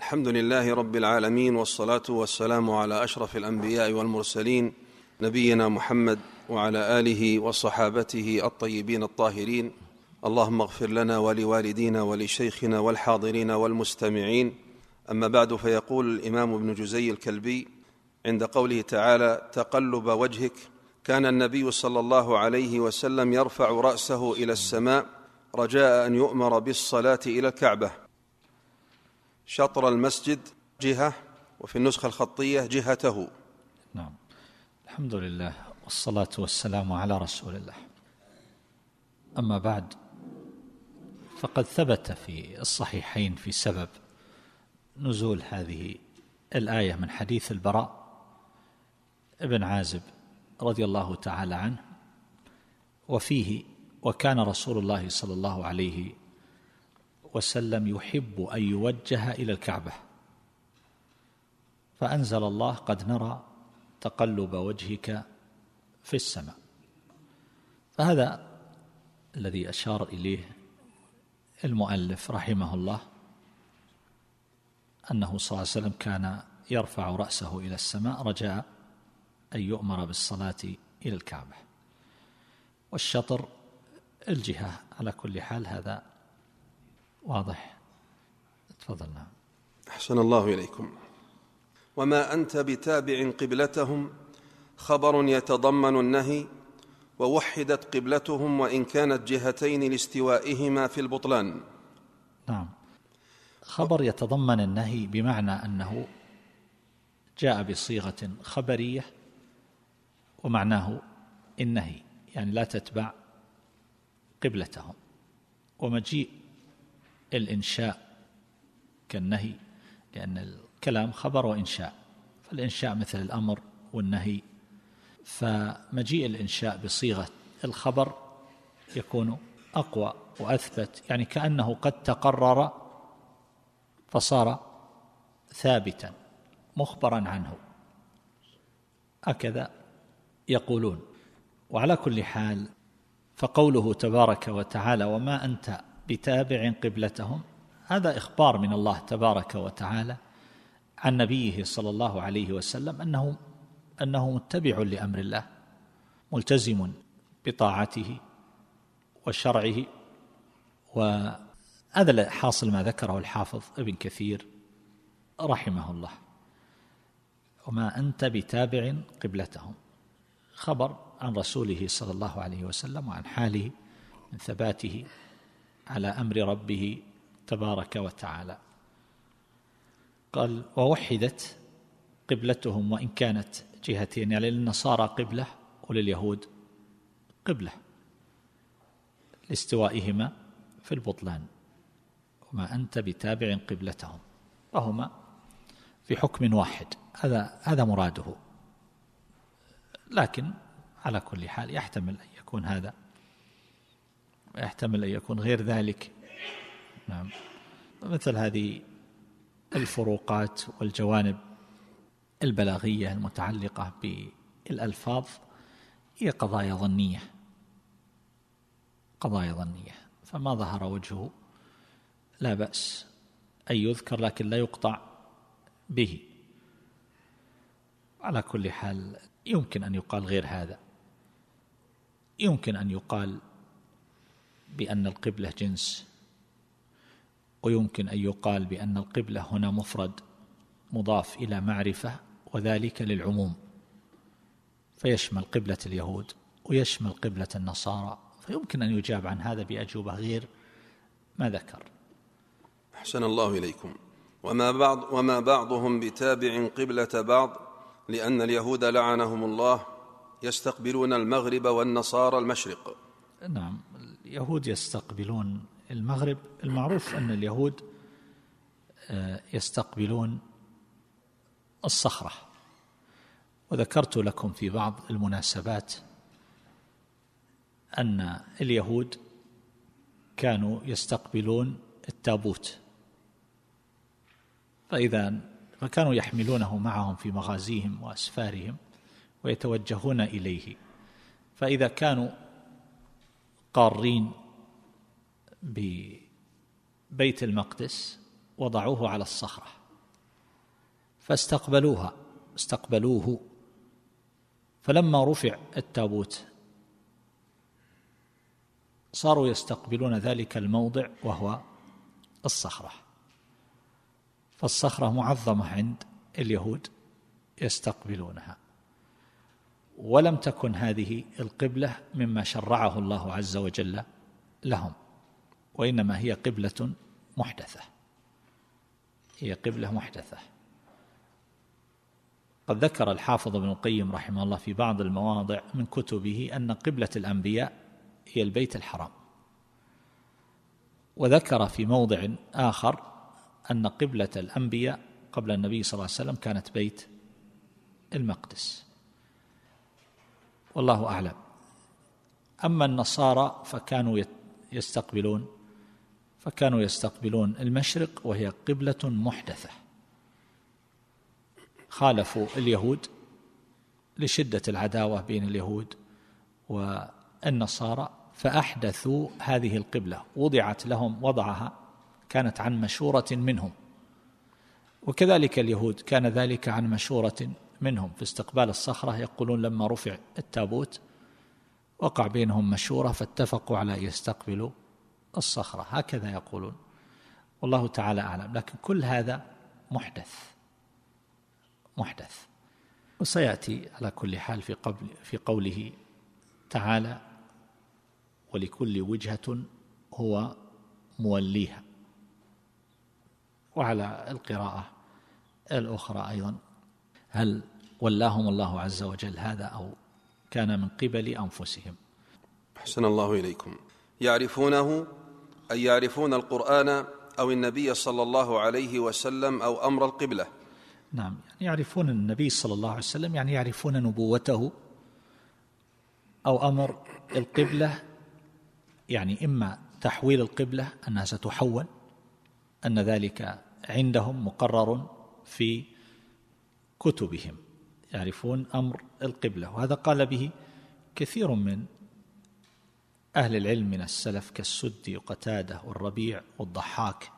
الحمد لله رب العالمين، والصلاة والسلام على أشرف الأنبياء والمرسلين، نبينا محمد وعلى آله وصحابته الطيبين الطاهرين. اللهم اغفر لنا ولوالدينا ولشيخنا والحاضرين والمستمعين. أما بعد، فيقول الإمام ابن جزي الكلبي عند قوله تعالى: تقلب وجهك، كان النبي صلى الله عليه وسلم يرفع رأسه إلى السماء رجاء أن يؤمر بالصلاة إلى الكعبة، شطر المسجد جهة، وفي النسخة الخطية جهته. نعم. الحمد لله والصلاة والسلام على رسول الله. أما بعد، فقد ثبت في الصحيحين في سبب نزول هذه الآية من حديث البراء ابن عازب رضي الله تعالى عنه، وفيه: وكان رسول الله صلى الله عليه وسلم يحب أن يوجه إلى الكعبة، فأنزل الله: قد نرى تقلب وجهك في السماء. فهذا الذي أشار إليه المؤلف رحمه الله، أنه صلى الله عليه وسلم كان يرفع رأسه إلى السماء رجاء أن يؤمر بالصلاة إلى الكعبة، والشطر الجهة. على كل حال هذا واضح. تفضلنا. أحسن الله إليكم. وما أنت بتابع قبلتهم خبر يتضمن النهي، ووحدت قبلتهم وإن كانت جهتين لاستوائهما في البطلان. نعم، خبر يتضمن النهي بمعنى أنه جاء بصيغة خبرية ومعناه النهي، يعني لا تتبع قبلتهم. ومجيء الإنشاء كالنهي، لأن الكلام خبر وإنشاء، فالإنشاء مثل الأمر والنهي، فمجيء الإنشاء بصيغة الخبر يكون أقوى وأثبت، يعني كأنه قد تقرر فصار ثابتا مخبرا عنه، هكذا يقولون. وعلى كل حال، فقوله تبارك وتعالى: وما أنت بتابع قبلتهم، هذا إخبار من الله تبارك وتعالى عن نبيه صلى الله عليه وسلم أنه متبع لأمر الله، ملتزم بطاعته وشرعه. وهذا حاصل ما ذكره الحافظ ابن كثير رحمه الله: وما أنت بتابع قبلتهم، خبر عن رسوله صلى الله عليه وسلم وعن حاله من ثباته على أمر ربه تبارك وتعالى. قال: ووحدت قبلتهم وإن كانت جهتين، يعني للنصارى قبلة ولليهود قبلة لاستوائهما في البطلان. وما أنت بتابع قبلتهم، فهما في حكم واحد، هذا مراده. لكن على كل حال يحتمل أن يكون هذا، ويحتمل أن يكون غير ذلك. نعم. مثل هذه الفروقات والجوانب البلاغية المتعلقة بالألفاظ هي قضايا ظنية، فما ظهر وجهه لا بأس أن يذكر، لكن لا يقطع به. على كل حال يمكن أن يقال غير هذا، يمكن أن يقال بأن القبلة جنس، ويمكن أن يقال بأن القبلة هنا مفرد مضاف إلى معرفة، وذلك للعموم، فيشمل قبلة اليهود ويشمل قبلة النصارى، فيمكن أن يجاب عن هذا بأجوبة غير ما ذكر. أحسن الله إليكم. وما بعضهم بتابع قبلة بعض، لأن اليهود لعنهم الله يستقبلون المغرب والنصارى المشرق. نعم، اليهود يستقبلون المغرب. المعروف أن اليهود يستقبلون الصخرة، وذكرت لكم في بعض المناسبات أن اليهود كانوا يستقبلون التابوت، فكانوا يحملونه معهم في مغازيهم وأسفارهم ويتوجهون إليه، فإذا كانوا قارين ببيت المقدس وضعوه على الصخرة استقبلوه. فلما رفع التابوت صاروا يستقبلون ذلك الموضع وهو الصخرة، فالصخرة معظمة عند اليهود يستقبلونها، ولم تكن هذه القبلة مما شرعه الله عز وجل لهم، وإنما هي قبلة محدثة، هي قبلة محدثة. قد ذكر الحافظ ابن القيم رحمه الله في بعض المواضع من كتبه أن قبلة الأنبياء هي البيت الحرام، وذكر في موضع آخر أن قبلة الأنبياء قبل النبي صلى الله عليه وسلم كانت بيت المقدس، والله أعلم. أما النصارى فكانوا يستقبلون المشرق، وهي قبلة محدثة، خالفوا اليهود لشدة العداوة بين اليهود والنصارى فأحدثوا هذه القبلة، وضعت لهم وضعها كانت عن مشورة منهم، وكذلك اليهود كان ذلك عن مشورة منهم في استقبال الصخرة. يقولون لما رفع التابوت وقع بينهم مشورة فاتفقوا على يستقبلوا الصخرة، هكذا يقولون، والله تعالى أعلم. لكن كل هذا محدث، وسيأتي على كل حال في قوله تعالى: ولكل وجهة هو موليها. وعلى القراءة الأخرى أيضا: هل ولاهم الله عز وجل هذا أو كان من قبل أنفسهم؟ أحسن الله إليكم. يعرفونه أي يعرفون القرآن أو النبي صلى الله عليه وسلم أو أمر القبلة. نعم، يعني يعرفون النبي صلى الله عليه وسلم، يعني يعرفون نبوته، أو أمر القبلة، يعني إما تحويل القبلة أنها ستحول، أن ذلك عندهم مقرر في كتبهم، يعرفون أمر القبلة. وهذا قال به كثير من أهل العلم من السلف كالسدي وقتادة والربيع والضحاك.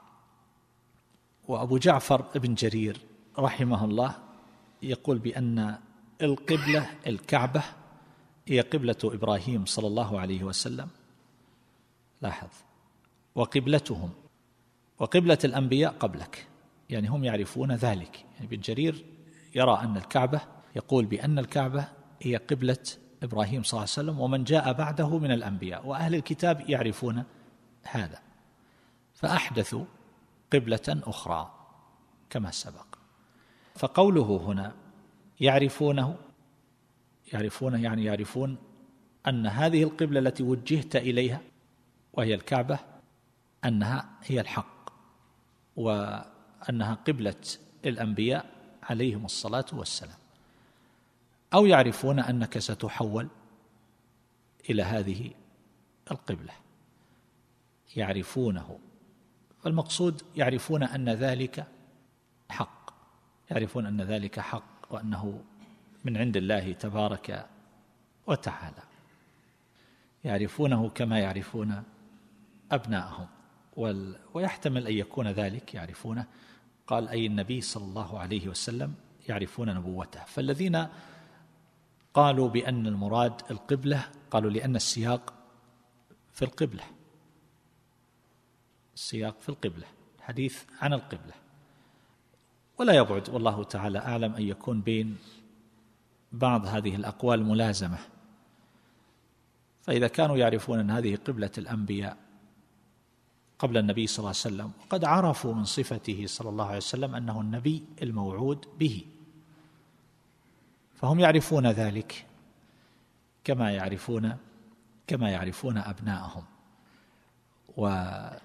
وأبو جعفر ابن جرير رحمه الله يقول بأن القبلة الكعبة هي قبلة إبراهيم صلى الله عليه وسلم، لاحظ، وقبلتهم وقبلة الأنبياء قبلك، يعني هم يعرفون ذلك. يعني ابن جرير يرى أن الكعبة، يقول بأن الكعبة هي قبلة إبراهيم صلى الله عليه وسلم ومن جاء بعده من الأنبياء، وأهل الكتاب يعرفون هذا، فأحدثوا قبلة أخرى كما سبق. فقوله هنا يعرفونه يعني يعرفون أن هذه القبلة التي وجهت إليها وهي الكعبة أنها هي الحق، وأنها قبلة الأنبياء عليهم الصلاة والسلام، أو يعرفون أنك ستحول إلى هذه القبلة، يعرفونه. والمقصود يعرفون أن ذلك حق، يعرفون أن ذلك حق وأنه من عند الله تبارك وتعالى، يعرفونه كما يعرفون أبنائهم. ويحتمل أن يكون ذلك يعرفونه، قال أي النبي صلى الله عليه وسلم يعرفون نبوته. فالذين قالوا بأن المراد القبلة قالوا لأن السياق في القبلة، السياق في القبلة، حديث عن القبلة. ولا يبعد والله تعالى أعلم أن يكون بين بعض هذه الأقوال ملازمة، فإذا كانوا يعرفون أن هذه قبلة الأنبياء قبل النبي صلى الله عليه وسلم، وقد عرفوا من صفته صلى الله عليه وسلم أنه النبي الموعود به، فهم يعرفون ذلك كما يعرفون أبنائهم. وهذا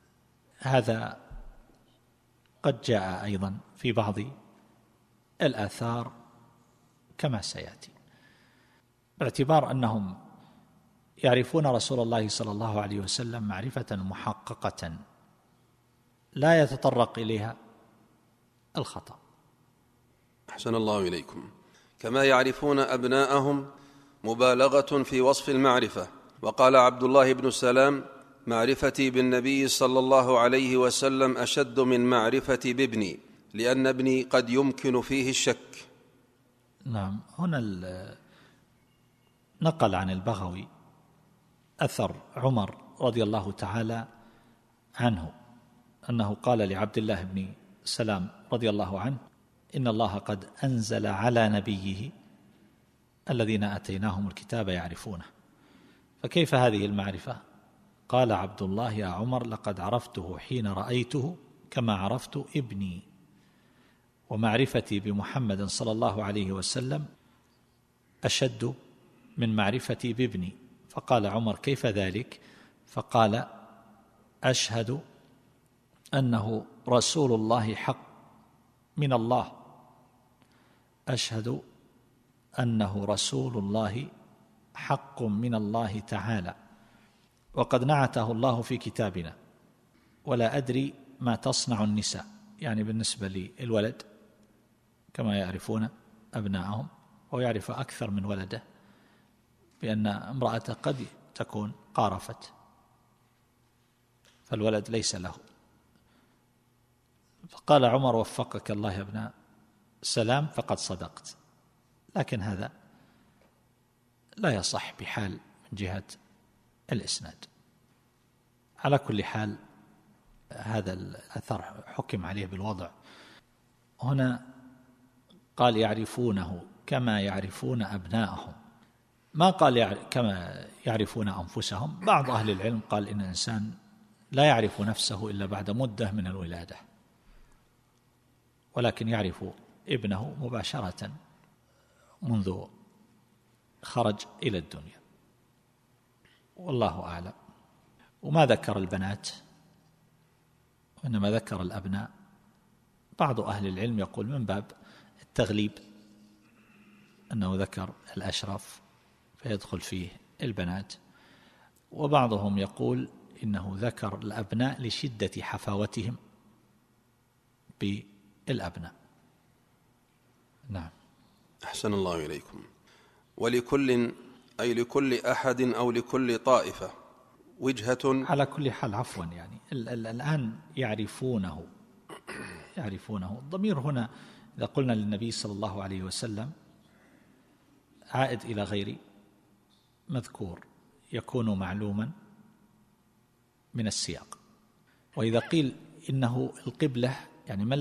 قد جاء أيضا في بعض الآثار كما سيأتي، باعتبار أنهم يعرفون رسول الله صلى الله عليه وسلم معرفة محققة لا يتطرق إليها الخطأ. أحسن الله إليكم. كما يعرفون أبناءهم مبالغة في وصف المعرفة. وقال عبد الله بن سلام: معرفتي بالنبي صلى الله عليه وسلم أشد من معرفتي بابني، لأن ابني قد يمكن فيه الشك. نعم. هنا نقل عن البغوي أثر عمر رضي الله تعالى عنه أنه قال لعبد الله بن سلام رضي الله عنه: إن الله قد أنزل على نبيه الذين آتيناهم الكتاب يعرفونه، فكيف هذه المعرفة؟ قال عبد الله: يا عمر، لقد عرفته حين رأيته كما عرفت ابني، ومعرفتي بمحمد صلى الله عليه وسلم أشد من معرفتي بابني. فقال عمر: كيف ذلك؟ فقال: أشهد أنه رسول الله حق من الله، أشهد أنه رسول الله حق من الله تعالى، وقد نعته الله في كتابنا، ولا أدري ما تصنع النساء، يعني بالنسبة للولد كما يعرفون أبناءهم، ويعرف أكثر من ولده، بأن امرأة قد تكون قارفت فالولد ليس له. فقال عمر: وفقك الله يا ابن سلام، فقد صدقت. لكن هذا لا يصح بحال من جهة الإسناد. على كل حال هذا الأثر حكم عليه بالوضع. هنا قال: يعرفونه كما يعرفون أبناءهم، ما قال كما يعرفون أنفسهم. بعض أهل العلم قال إن الإنسان لا يعرف نفسه إلا بعد مدة من الولادة، ولكن يعرف ابنه مباشرة منذ خرج إلى الدنيا، والله أعلم. وما ذكر البنات وإنما ذكر الأبناء. بعض أهل العلم يقول من باب التغليب أنه ذكر الأشرف فيدخل فيه البنات، وبعضهم يقول إنه ذكر الأبناء لشدة حفاوتهم بالأبناء. نعم. أحسن الله إليكم. ولكل، أي لكل أحد أو لكل طائفة وجهة. على كل حال عفوا، يعني الآن يعرفونه. الضمير هنا إذا قلنا للنبي صلى الله عليه وسلم عائد إلى غير مذكور يكون معلوما من السياق. وإذا قيل إنه القبلة، يعني ما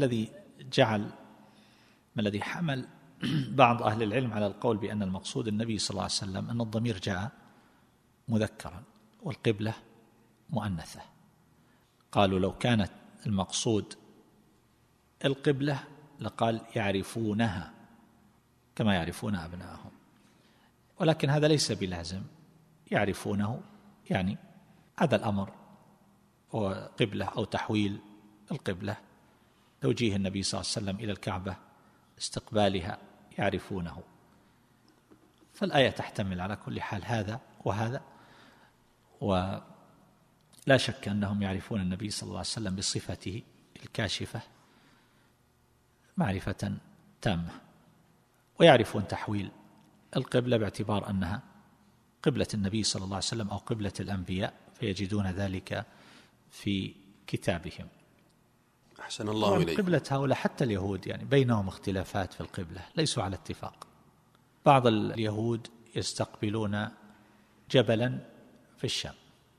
الذي حمل بعض أهل العلم على القول بأن المقصود النبي صلى الله عليه وسلم أن الضمير جاء مذكرا والقبلة مؤنثة. قالوا لو كانت المقصود القبلة لقال يعرفونها كما يعرفون أبناءهم، ولكن هذا ليس بلازم. يعرفونه يعني هذا الأمر هو قبلة أو تحويل القبلة، توجيه النبي صلى الله عليه وسلم إلى الكعبة، استقبالها، يعرفونه. فالآية تحتمل على كل حال هذا وهذا، ولا شك أنهم يعرفون النبي صلى الله عليه وسلم بصفته الكاشفة معرفة تامة، ويعرفون تحويل القبلة باعتبار أنها قبلة النبي صلى الله عليه وسلم أو قبلة الأنبياء، فيجدون ذلك في كتابهم. أحسن الله إليك. قبلة هؤلاء حتى اليهود يعني بينهم اختلافات في القبلة، ليسوا على اتفاق. بعض اليهود يستقبلون جبلا في الشام،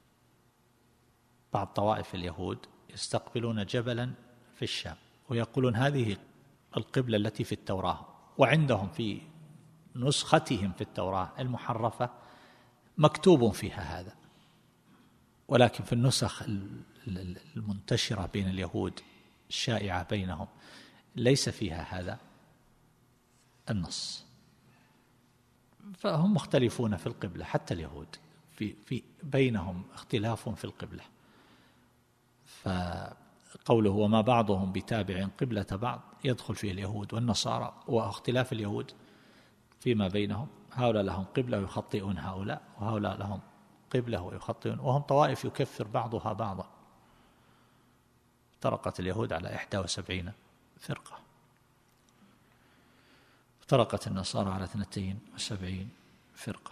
بعض طوائف اليهود يستقبلون جبلا في الشام ويقولون هذه القبلة التي في التوراة، وعندهم في نسختهم في التوراة المحرفة مكتوب فيها هذا، ولكن في النسخ المنتشرة بين اليهود الشائعة بينهم ليس فيها هذا النص. فهم مختلفون في القبلة، حتى اليهود في بينهم اختلاف في القبلة. فقوله وما بعضهم بتابع قبلة بعض يدخل فيه اليهود والنصارى، واختلاف اليهود فيما بينهم، هؤلاء لهم قبلة ويخطئون هؤلاء، وهؤلاء لهم قبلة ويخطئون، وهم طوائف يكفر بعضها بعضا. افترقت اليهود على 71 فرقة، افترقت النصارى على 72 فرقة.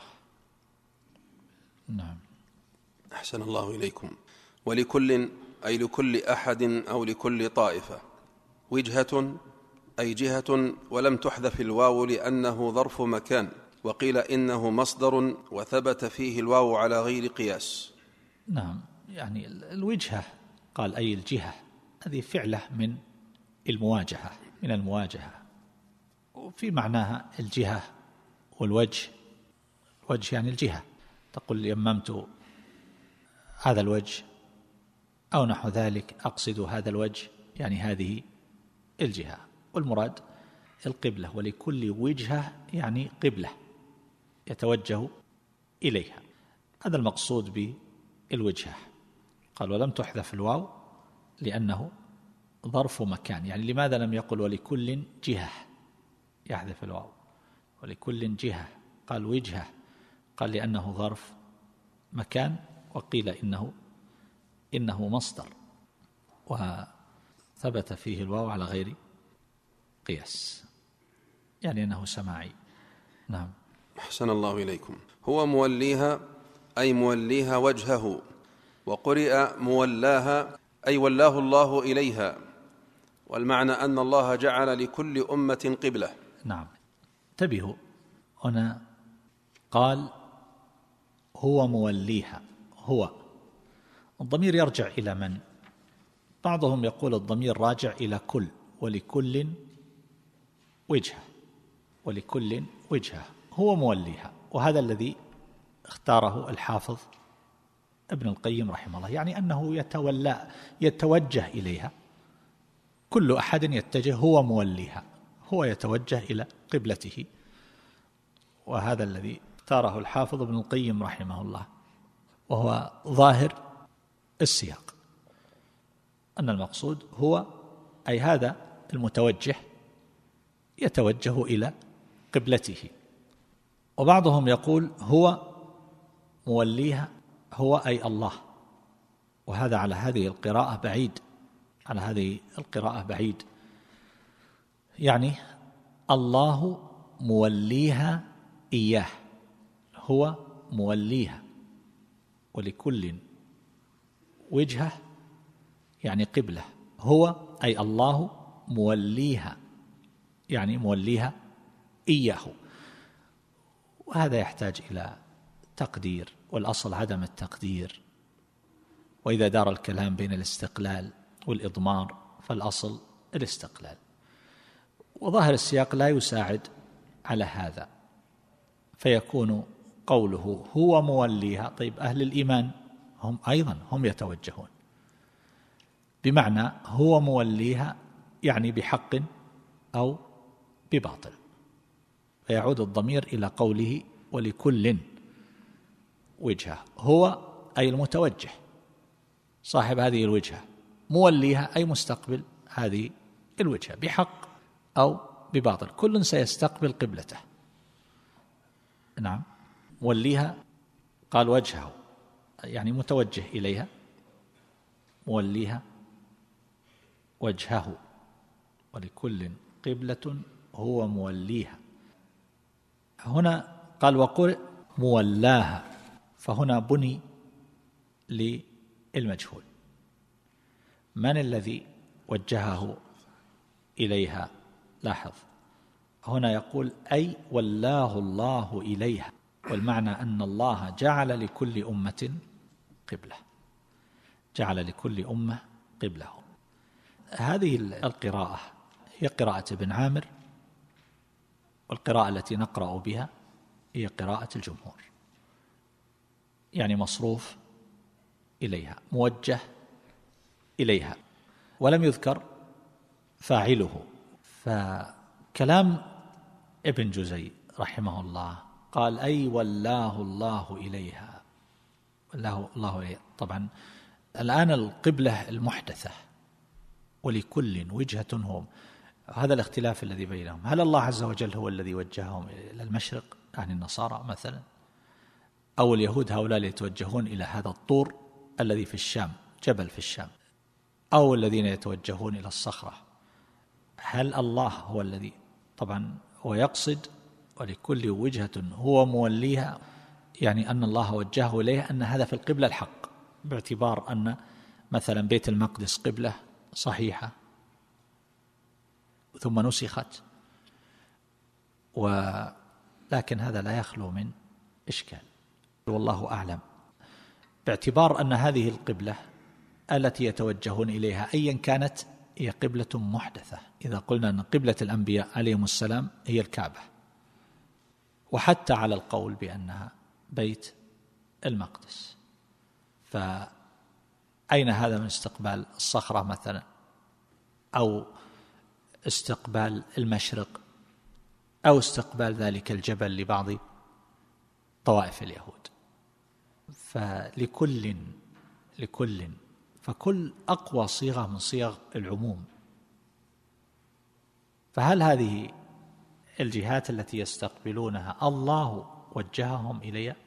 نعم. أحسن الله إليكم. ولكل، أي لكل أحد أو لكل طائفة وجهة أي جهة، ولم تحذف الواو لأنه ظرف مكان، وقيل إنه مصدر وثبت فيه الواو على غير قياس. نعم، يعني الوجهة قال أي الجهة، هذه فعلة من المواجهة، من المواجهة، وفي معناها الجهة والوجه. الوجه يعني الجهة، تقول يممت هذا الوجه أو نحو ذلك، أقصد هذا الوجه، يعني هذه الجهة. والمراد القبلة، ولكل وجهة يعني قبلة يتوجه إليها، هذا المقصود بالوجهة. قال ولم تحذف الواو لأنه ظرف مكان. يعني لماذا لم يقل ولكل جهة يحذف الواو؟ ولكل جهة قال وجهة، قال لأنه ظرف مكان، وقيل إنه مصدر وثبت فيه الواو على غير قياس، يعني أنه سماعي. نعم. أحسن الله إليكم. هو موليها أي موليها وجهه، وقرئ مولاها أي ولاه الله إليها، والمعنى أن الله جعل لكل أمة قبلة. نعم، انتبهوا، هنا قال هو موليها، هو الضمير يرجع إلى من؟ بعضهم يقول الضمير راجع إلى كل، ولكل وجهة، ولكل وجهة، هو موليها، وهذا الذي اختاره الحافظ ابن القيم رحمه الله، يعني أنه يتوجه إليها، كل أحد يتجه، هو موليها، هو يتوجه إلى قبلته، وهذا الذي اختاره الحافظ ابن القيم رحمه الله، وهو ظاهر السياق، أن المقصود هو أي هذا المتوجه يتوجه إلى قبلته. وبعضهم يقول هو موليها، هو أي الله، وهذا على هذه القراءة بعيد، على هذه القراءة بعيد، يعني الله موليها إياه، هو موليها، ولكل وجهة يعني قبلة، هو أي الله موليها، يعني موليها إياه، وهذا يحتاج إلى تقدير، والأصل عدم التقدير، وإذا دار الكلام بين الاستقلال والإضمار فالأصل الاستقلال، وظاهر السياق لا يساعد على هذا، فيكون قوله هو موليها. طيب أهل الإيمان هم أيضا هم يتوجهون، بمعنى هو موليها يعني بحق أو بباطل، فيعود الضمير إلى قوله ولكل وجهة، هو أي المتوجه صاحب هذه الوجهة، موليها أي مستقبل هذه الوجهة بحق أو بباطل، كل سيستقبل قبلته. نعم، موليها قال وجهه يعني متوجه إليها، موليها وجهه، ولكل قبلة هو موليها. هنا قال وقل مولاها، فهنا بني للمجهول، من الذي وجهه إليها؟ لاحظ هنا يقول أي ولاه الله إليها، والمعنى أن الله جعل لكل أمة قبلة، جعل لكل أمة قبله. هذه القراءة هي قراءة ابن عامر، والقراءة التي نقرأ بها هي قراءة الجمهور، يعني مصروف إليها، موجه إليها، ولم يذكر فاعله. فكلام ابن جزي رحمه الله قال أي ولاه الله إليها، ولاه الله إليها. طبعا الآن القبلة المحدثة ولكل وجهة هم، هذا الاختلاف الذي بينهم، هل الله عز وجل هو الذي وجههم إلى المشرق عن النصارى مثلا، أو اليهود هؤلاء يتوجهون إلى هذا الطور الذي في الشام، جبل في الشام، أو الذين يتوجهون إلى الصخرة؟ هل الله هو الذي؟ طبعا هو يقصد ولكل وجهة هو موليها، يعني أن الله وجهه إليها، أن هذا في القبلة الحق، باعتبار أن مثلا بيت المقدس قبلة صحيحة ثم نسخت، ولكن هذا لا يخلو من إشكال، والله أعلم، باعتبار أن هذه القبلة التي يتوجهون إليها أيا كانت هي قبلة محدثة. إذا قلنا أن قبلة الأنبياء عليهم السلام هي الكعبة، وحتى على القول بأنها بيت المقدس، فأين هذا من استقبال الصخرة مثلا، أو استقبال المشرق، أو استقبال ذلك الجبل لبعض طوائف اليهود؟ فكل أقوى صيغة من صيغ العموم. فهل هذه الجهات التي يستقبلونها الله وجههم إليها؟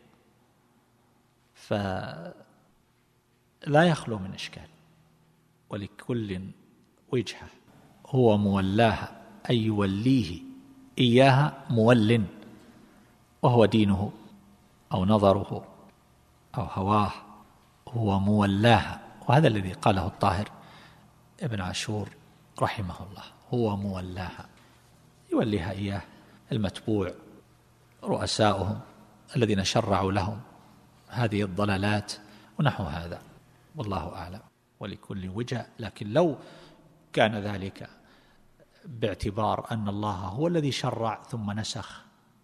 فلا يخلو من إشكال. ولكل وجهة هو مولاها، أي يوليه إياها مول، وهو دينه أو نظره أو هواه، هو مولاها. وهذا الذي قاله الطاهر ابن عاشور رحمه الله، هو مولاها، يوليها إياه المتبوع، رؤساؤهم الذين شرعوا لهم هذه الضلالات ونحو هذا، والله أعلم. ولكل وجهة، لكن لو كان ذلك باعتبار أن الله هو الذي شرع ثم نسخ،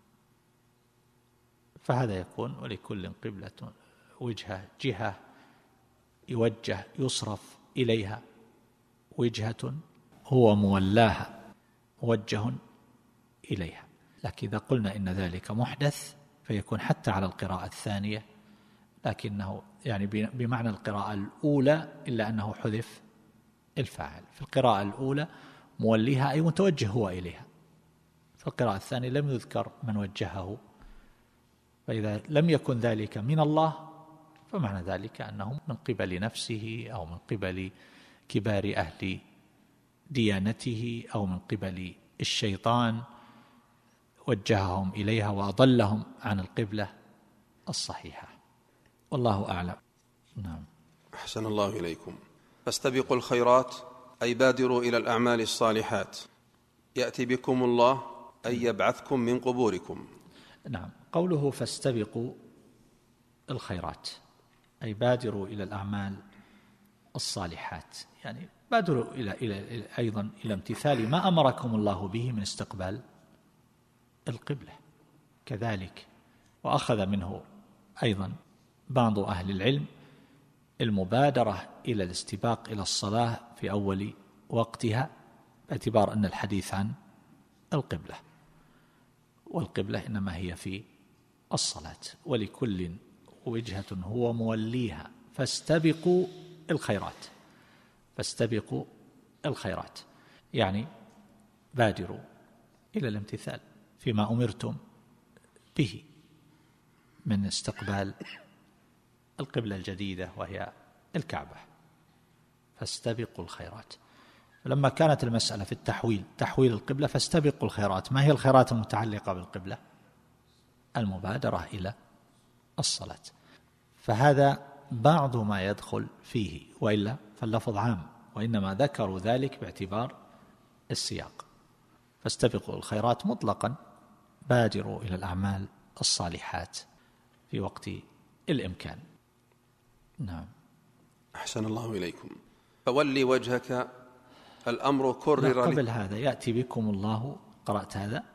فهذا يكون ولكل قبلة وجهة، جهة يوجه يصرف إليها، وجهة هو مولاها موجه إليها. لكن إذا قلنا إن ذلك محدث فيكون حتى على القراءة الثانية، لكنه يعني بمعنى القراءة الأولى، إلا أنه حذف الفاعل. في القراءة الأولى موليها أي متوجه هو إليها، في القراءة الثانية لم يذكر من وجهه. فإذا لم يكن ذلك من الله فمعنى ذلك أنه من قبل نفسه، أو من قبل كبار أهل ديانته، أو من قبل الشيطان وجههم إليها وأضلهم عن القبلة الصحيحة، والله أعلم. نعم. أحسن الله إليكم. فاستبقوا الخيرات أي بادروا إلى الأعمال الصالحات، يأتي بكم الله أي يبعثكم من قبوركم. نعم، قوله فاستبقوا الخيرات أي بادروا إلى الأعمال الصالحات، يعني بادروا إلى أيضا إلى امتثال ما أمركم الله به من استقبال القبلة كذلك. وأخذ منه أيضا بعض أهل العلم المبادرة إلى الاستباق إلى الصلاة في أول وقتها، باعتبار أن الحديث عن القبلة، والقبلة إنما هي في الصلاة. ولكل وجهة هو موليها فاستبقوا الخيرات، فاستبقوا الخيرات يعني بادروا إلى الامتثال فيما أمرتم به من استقبال القبلة الجديدة وهي الكعبة، فاستبقوا الخيرات. لما كانت المسألة في التحويل، تحويل القبلة، فاستبقوا الخيرات. ما هي الخيرات المتعلقة بالقبلة؟ المبادرة إلى الصلاة. فهذا بعض ما يدخل فيه، وإلا فاللفظ عام، وإنما ذكروا ذلك باعتبار السياق. فاستبقوا الخيرات مطلقا، بادروا إلى الأعمال الصالحات في وقت الإمكان. نعم. أحسن الله إليكم. فولي وجهك، الأمر كرر قبل هذا يأتي بكم الله، قرأت هذا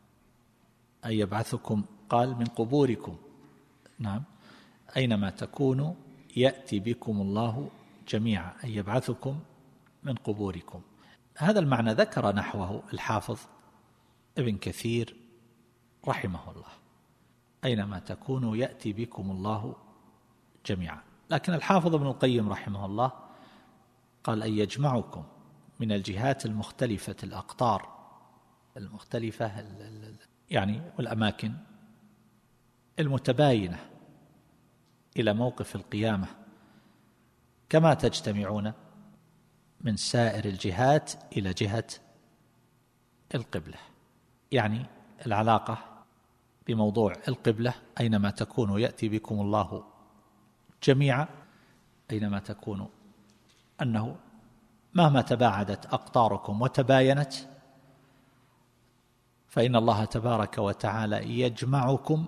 أي يبعثكم، قال من قبوركم. نعم، أينما تكونوا يأتي بكم الله جميعا أي يبعثكم من قبوركم. هذا المعنى ذكر نحوه الحافظ ابن كثير رحمه الله، أينما تكونوا يأتي بكم الله جميعا. لكن الحافظ ابن القيم رحمه الله قال أن يجمعكم من الجهات المختلفة، الأقطار المختلفة يعني والأماكن المتباينة إلى موقف القيامة، كما تجتمعون من سائر الجهات إلى جهة القبلة. يعني العلاقة بموضوع القبلة، أينما تكونوا يأتي بكم الله جميعا، أينما تكونوا، أنه مهما تباعدت أقطاركم وتباينت فإن الله تبارك وتعالى يجمعكم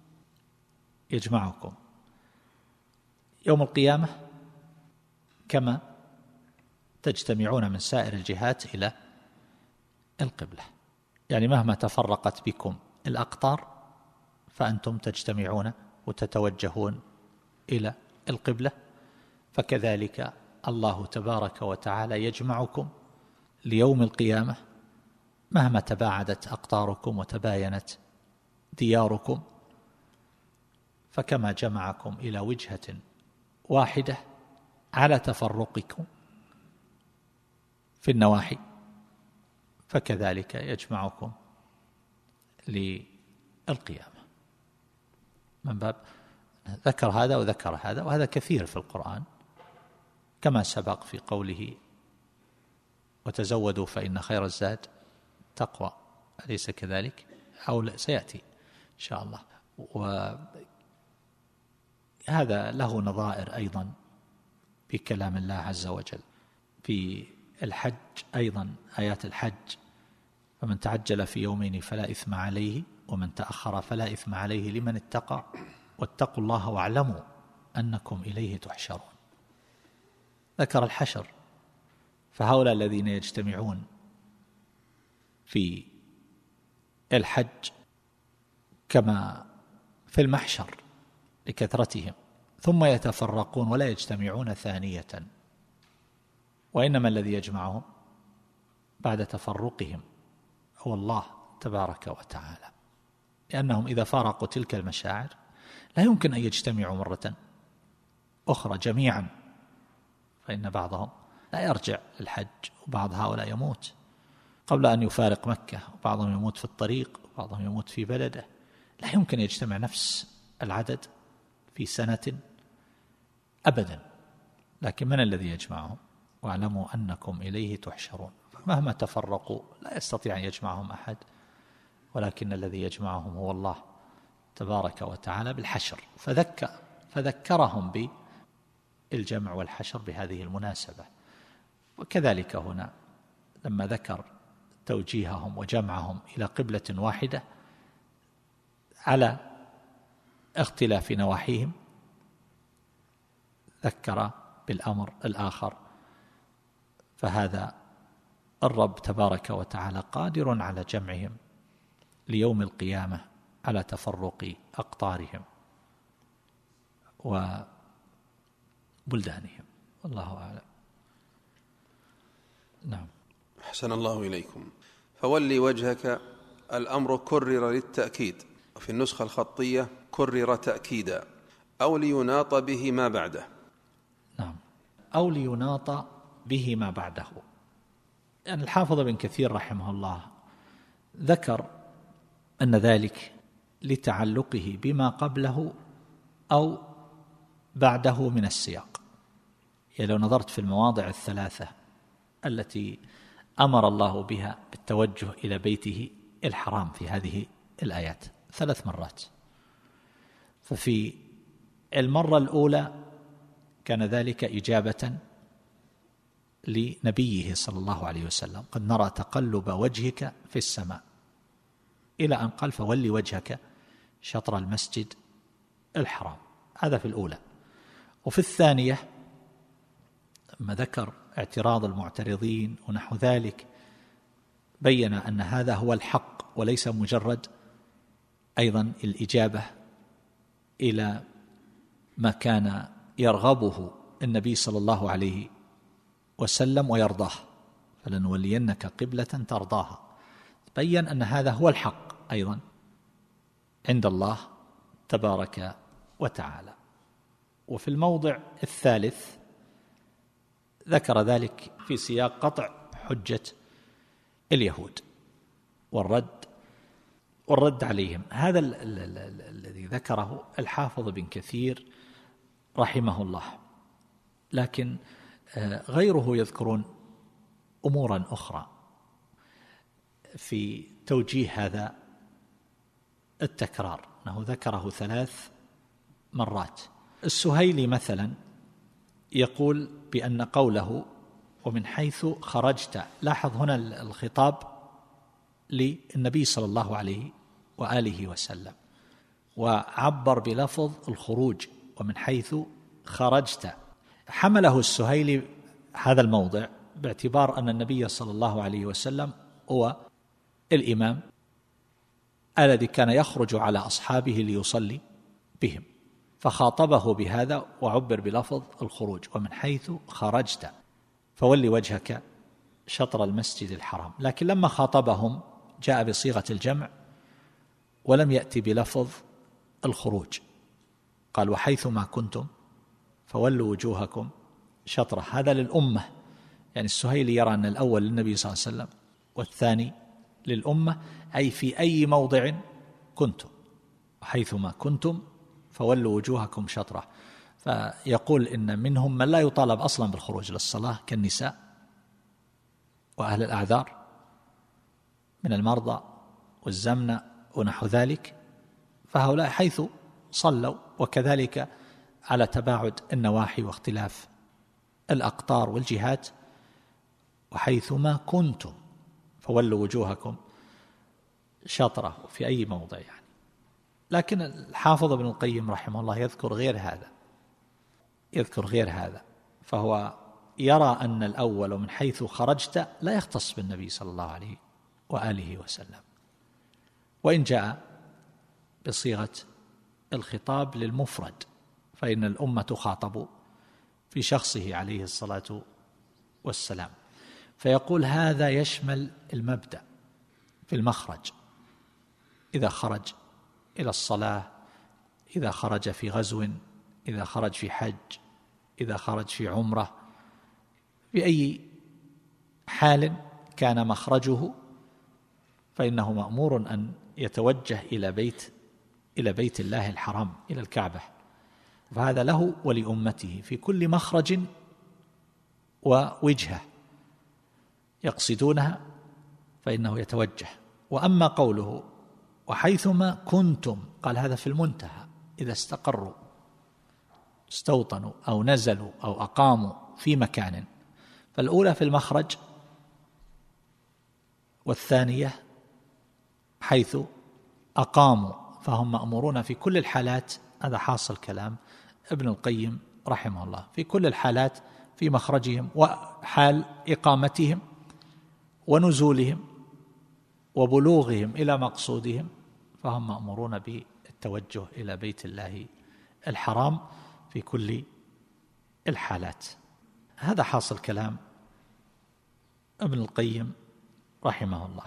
يوم القيامة كما تجتمعون من سائر الجهات إلى القبلة، يعني مهما تفرقت بكم الأقطار فأنتم تجتمعون وتتوجهون إلى القبلة، فكذلك الله تبارك وتعالى يجمعكم ليوم القيامة مهما تباعدت أقطاركم وتباينت دياركم، فكما جمعكم إلى وجهة واحدة على تفرقكم في النواحي فكذلك يجمعكم للقيامة. من باب ذكر هذا وذكر هذا، وهذا كثير في القرآن كما سبق في قوله وتزودوا فإن خير الزاد تقوى، أليس كذلك؟ أو سيأتي إن شاء الله. وهذا له نظائر أيضا في كلام الله عز وجل في الحج أيضا، آيات الحج: فمن تعجل في يومين فلا إثم عليه ومن تأخر فلا إثم عليه لمن اتقى واتقوا الله واعلموا أنكم إليه تحشرون. ذكر الحشر، فهؤلاء الذين يجتمعون في الحج كما في المحشر لكثرتهم ثم يتفرقون ولا يجتمعون ثانية، وإنما الذي يجمعهم بعد تفرقهم هو الله تبارك وتعالى، لأنهم إذا فارقوا تلك المشاعر لا يمكن أن يجتمعوا مرة أخرى جميعا، فإن بعضهم لا يرجع للحج، وبعض هؤلاء يموت قبل أن يفارق مكة، وبعضهم يموت في الطريق، وبعضهم يموت في بلده. لا يمكن يجتمع نفس العدد في سنة أبدا، لكن من الذي يجمعهم؟ واعلموا أنكم إليه تحشرون. مهما تفرقوا لا يستطيع أن يجمعهم أحد، ولكن الذي يجمعهم هو الله تبارك وتعالى بالحشر، فذكرهم بالجمع والحشر بهذه المناسبة. وكذلك هنا لما ذكر توجيههم وجمعهم إلى قبلة واحدة على اختلاف نواحيهم ذكر بالأمر الآخر، فهذا الرب تبارك وتعالى قادر على جمعهم ليوم القيامة على تفرق أقطارهم وبلدانهم، والله أعلم. نعم. أحسن الله إليكم. فولي وجهك الأمر كرر للتأكيد، وفي النسخة الخطية كرر تأكيدا أو ليناط به ما بعده. نعم، أو ليناط به ما بعده. يعني الحافظ بن كثير رحمه الله ذكر أن ذلك لتعلقه بما قبله أو بعده من السياق. يعني لو نظرت في المواضع الثلاثة التي أمر الله بها بالتوجه إلى بيته الحرام في هذه الآيات 3 مرات، ففي المرة الأولى كان ذلك إجابة لنبيه صلى الله عليه وسلم: قد نرى تقلب وجهك في السماء، إلى أن قال: فولي وجهك شطر المسجد الحرام. هذا في الأولى. وفي الثانية لما ذكر اعتراض المعترضين ونحو ذلك بين أن هذا هو الحق وليس مجرد أيضا الإجابة إلى ما كان يرغبه النبي صلى الله عليه وسلم ويرضاه: فلنولينك قبلة ترضاها. بين أن هذا هو الحق أيضا عند الله تبارك وتعالى. وفي الموضع الثالث ذكر ذلك في سياق قطع حجة اليهود والرد عليهم. هذا الذي ذكره الحافظ بن كثير رحمه الله، لكن غيره يذكرون أمورا أخرى في توجيه هذا التكرار، أنه ذكره 3 مرات. السهيلي مثلا يقول بأن قوله ومن حيث خرجت، لاحظ هنا الخطاب للنبي صلى الله عليه وآله وسلم، وعبر بلفظ الخروج ومن حيث خرجت. حمله السهيلي هذا الموضع باعتبار أن النبي صلى الله عليه وسلم هو الإمام الذي كان يخرج على أصحابه ليصلي بهم، فخاطبه بهذا وعبر بلفظ الخروج ومن حيث خرجت فولي وجهك شطر المسجد الحرام. لكن لما خاطبهم جاء بصيغة الجمع ولم يأتي بلفظ الخروج، قال وحيثما كنتم فولوا وجوهكم شطرة. هذا للأمة، يعني السهيلي يرى أن الأول للنبي صلى الله عليه وسلم والثاني للأمة، أي في أي موضع كنتم، وحيثما كنتم فولوا وجوهكم شطرة. فيقول إن منهم من لا يطالب أصلا بالخروج للصلاة كالنساء وأهل الأعذار من المرضى والزمنة ونحو ذلك، فهؤلاء حيث صلوا، وكذلك على تباعد النواحي واختلاف الأقطار والجهات، وحيثما كنتم فولوا وجوهكم شطرة في أي موضع يعني. لكن الحافظ ابن القيم رحمه الله يذكر غير هذا، فهو يرى أن الأول من حيث خرجت لا يختص بالنبي صلى الله عليه وآله وسلم، وإن جاء بصيغة الخطاب للمفرد فإن الأمة تخاطب في شخصه عليه الصلاة والسلام. فيقول هذا يشمل المبدأ في المخرج، إذا خرج إلى الصلاة، إذا خرج في غزو، إذا خرج في حج، إذا خرج في عمرة، في أي حال كان مخرجه فإنه مأمور أن يتوجه إلى بيت الله الحرام، إلى الكعبة. فهذا له ولأمته في كل مخرج ووجهة يقصدونها فإنه يتوجه. وأما قوله وحيثما كنتم، قال هذا في المنتهى، إذا استقروا استوطنوا أو نزلوا أو أقاموا في مكان، فالأولى في المخرج والثانية حيث أقاموا، فهم مأمورون في كل الحالات. هذا حاصل كلام ابن القيم رحمه الله، في كل الحالات في مخرجهم وحال إقامتهم ونزولهم وبلوغهم إلى مقصودهم، فهم مأمورون بالتوجه إلى بيت الله الحرام في كل الحالات. هذا حاصل كلام ابن القيم رحمه الله.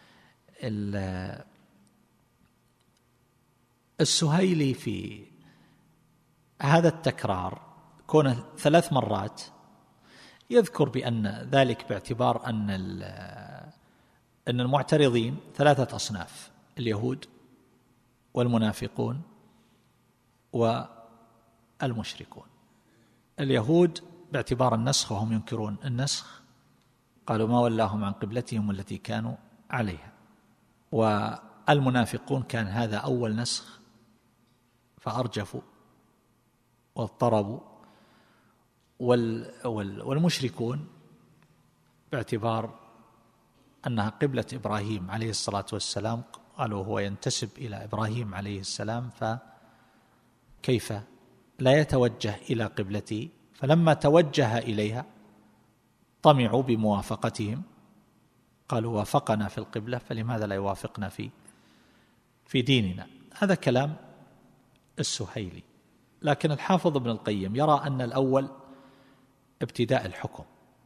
السهيلي في هذا التكرار كونه 3 مرات يذكر بأن ذلك باعتبار أن المعترضين 3 أصناف: اليهود والمنافقون والمشركون. اليهود باعتبار النسخ وهم ينكرون النسخ، قالوا ما ولاهم عن قبلتهم التي كانوا عليها. والمنافقون كان هذا أول نسخ فأرجفوا واضطربوا. والمشركون باعتبار أنها قبلة إبراهيم عليه الصلاة والسلام، قالوا هو ينتسب إلى إبراهيم عليه السلام، فكيف لا يتوجه إلى قبلته؟ فلما توجه إليها طمعوا بموافقتهم، قالوا وافقنا في القبلة فلماذا لا يوافقنا في ديننا؟ هذا كلام السهيلي. لكن الحافظ ابن القيم يرى أن الأول ابتداء الحكم،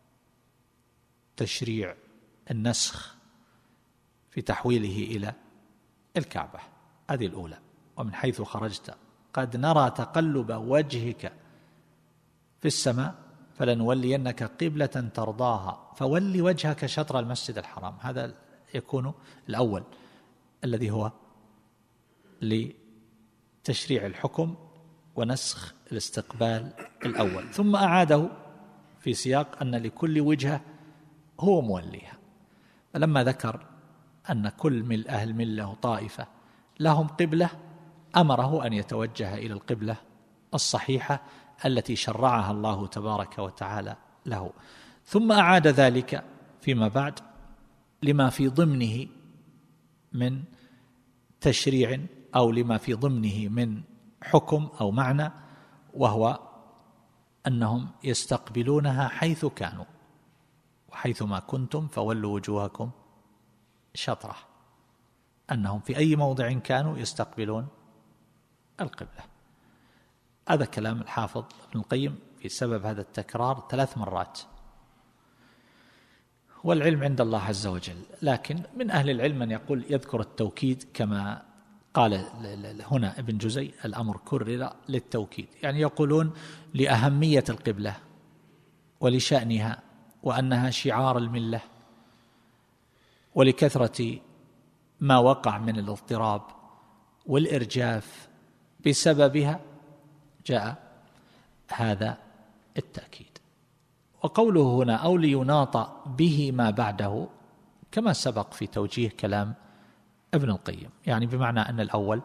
تشريع النسخ في تحويله إلى الكعبة، هذه الأولى. ومن حيث خرجت قد نرى تقلب وجهك في السماء فلنولينك قبلة ترضاها فولي وجهك شطر المسجد الحرام. هذا يكون الأول الذي هو لتشريع الحكم ونسخ الاستقبال الأول، ثم أعاده في سياق أن لكل وجهة هو موليها. فلما ذكر أن كل أهل ملة طائفة لهم قبلة أمره أن يتوجه إلى القبلة الصحيحة التي شرعها الله تبارك وتعالى له. ثم أعاد ذلك فيما بعد لما في ضمنه من تشريع أو لما في ضمنه من حكم أو معنى، وهو أنهم يستقبلونها حيث كانوا، وحيثما كنتم فولوا وجوهكم شطرة، أنهم في أي موضع كانوا يستقبلون القبلة. هذا كلام الحافظ ابن القيم في سبب هذا التكرار 3 مرات، والعلم عند الله عز وجل. لكن من أهل العلم من يقول يذكر التوكيد كما قال هنا ابن جزي: الأمر كرر للتوكيد، يعني يقولون لأهمية القبلة ولشأنها وأنها شعار الملة، ولكثرة ما وقع من الاضطراب والإرجاف بسببها جاء هذا التأكيد. وقوله هنا أو ليناط به ما بعده كما سبق في توجيه كلام ابن القيم، يعني بمعنى أن الأول